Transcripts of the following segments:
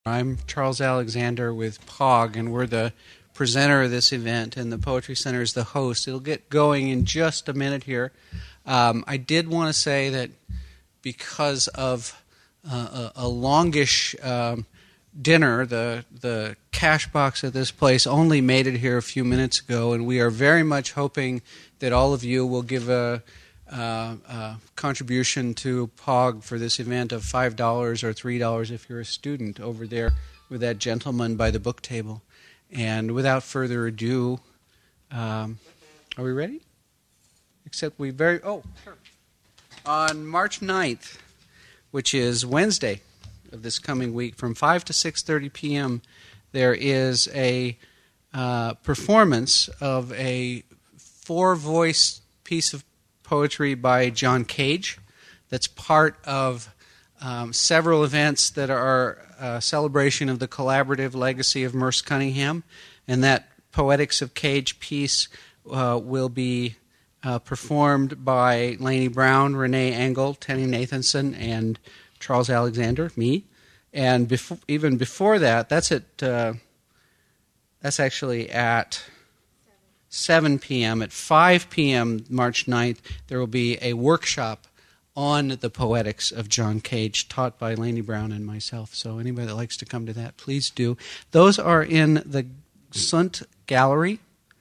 I'm Charles Alexander with POG, and we're the presenter of this event, and the Poetry Center is the host. It'll get going in just a minute here. I did want to say that because of a longish dinner, the cash box at this place only made it here a few minutes ago, and we are very much hoping that all of you will give a contribution to POG for this event of $5 or $3 if you're a student over there with that gentleman by the book table. And without further ado, are we ready? Except sure. On March 9th, which is Wednesday of this coming week, from 5 to 6:30 p.m., there is a performance of a 4-voice piece of poetry by John Cage that's part of several events that are a celebration of the collaborative legacy of Merce Cunningham, and that Poetics of Cage piece will be performed by Lainey Brown, Renee Engel, Tenny Nathanson, and Charles Alexander, me. And even before that, that's actually at 7 p.m. At 5 p.m. March 9th, there will be a workshop on the poetics of John Cage taught by Lainey Brown and myself. So anybody that likes to come to that, please do. Those are in the Sunt Gallery,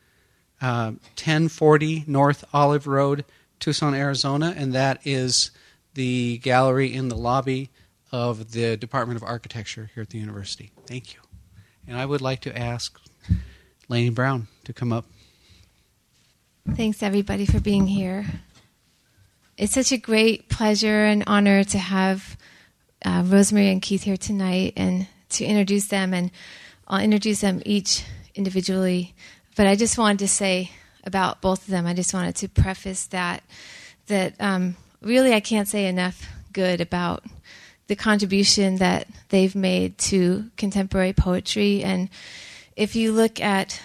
1040 North Olive Road, Tucson, Arizona, and that is the gallery in the lobby of the Department of Architecture here at the university. Thank you. And I would like to ask Lainey Brown to come up. Thanks, everybody, for being here. It's such a great pleasure and honor to have Rosemary and Keith here tonight and to introduce them. And I'll introduce them each individually. But I just wanted to say about both of them, I just wanted to preface that really I can't say enough good about the contribution that they've made to contemporary poetry. And if you look at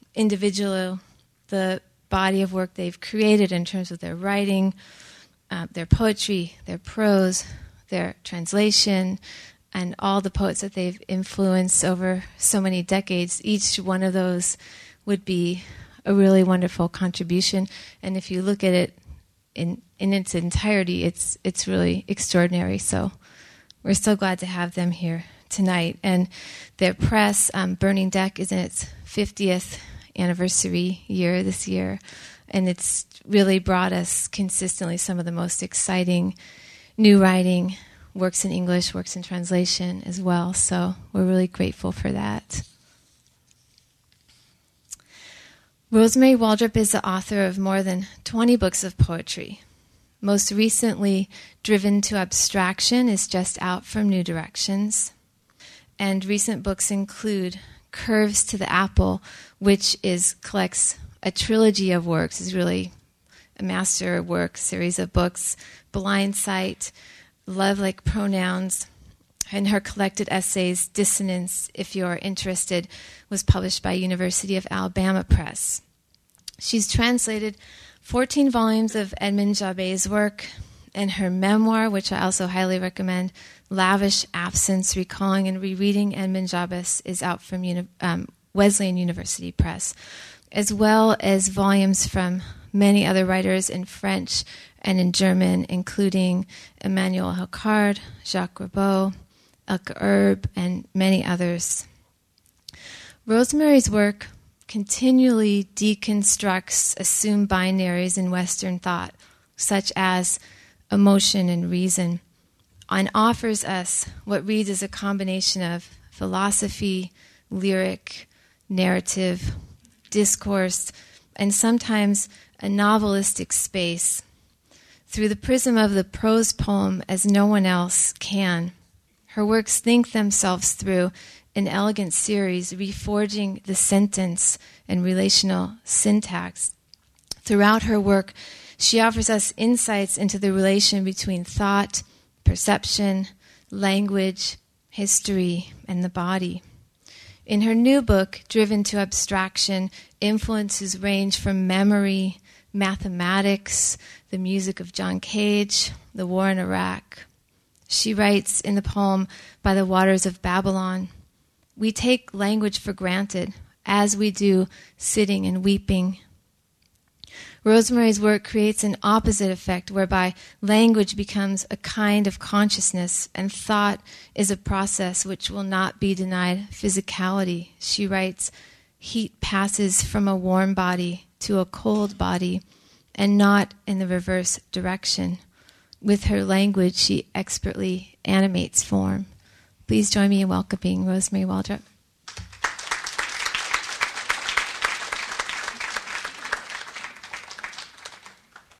the body of work they've created in terms of their writing, their poetry, their prose, their translation, and all the poets that they've influenced over so many decades, each one of those would be a really wonderful contribution. And if you look at it in its entirety, it's really extraordinary. So we're so glad to have them here tonight. And their press, Burning Deck, is in its 50th anniversary year this year, and it's really brought us consistently some of the most exciting new writing, works in English, works in translation as well, so we're really grateful for that. Rosemary Waldrop is the author of more than 20 books of poetry. Most recently, Driven to Abstraction is just out from New Directions, and recent books include Curves to the Apple, which collects a trilogy of works, is really a master work series of books, Blind Sight, Love Like Pronouns, and her collected essays, Dissonance, if you're interested, was published by University of Alabama Press. She's translated 14 volumes of Edmond Jabet's work, and her memoir, which I also highly recommend, Lavish Absence, Recalling and Rereading Edmond Jabez, is out from Wesleyan University Press, as well as volumes from many other writers in French and in German, including Emmanuel Hocard, Jacques Ribot, Elke Erb, and many others. Rosemary's work continually deconstructs assumed binaries in Western thought, such as emotion and reason, and offers us what reads as a combination of philosophy, lyric, narrative, discourse, and sometimes a novelistic space through the prism of the prose poem as no one else can. Her works think themselves through an elegant series, reforging the sentence and relational syntax. Throughout her work, she offers us insights into the relation between thought, perception, language, history, and the body. In her new book, Driven to Abstraction, influences range from memory, mathematics, the music of John Cage, the war in Iraq. She writes in the poem By the Waters of Babylon, "We take language for granted, as we do sitting and weeping." Rosemary's work creates an opposite effect whereby language becomes a kind of consciousness and thought is a process which will not be denied physicality. She writes, "Heat passes from a warm body to a cold body and not in the reverse direction." With her language, she expertly animates form. Please join me in welcoming Rosemary Waldrop.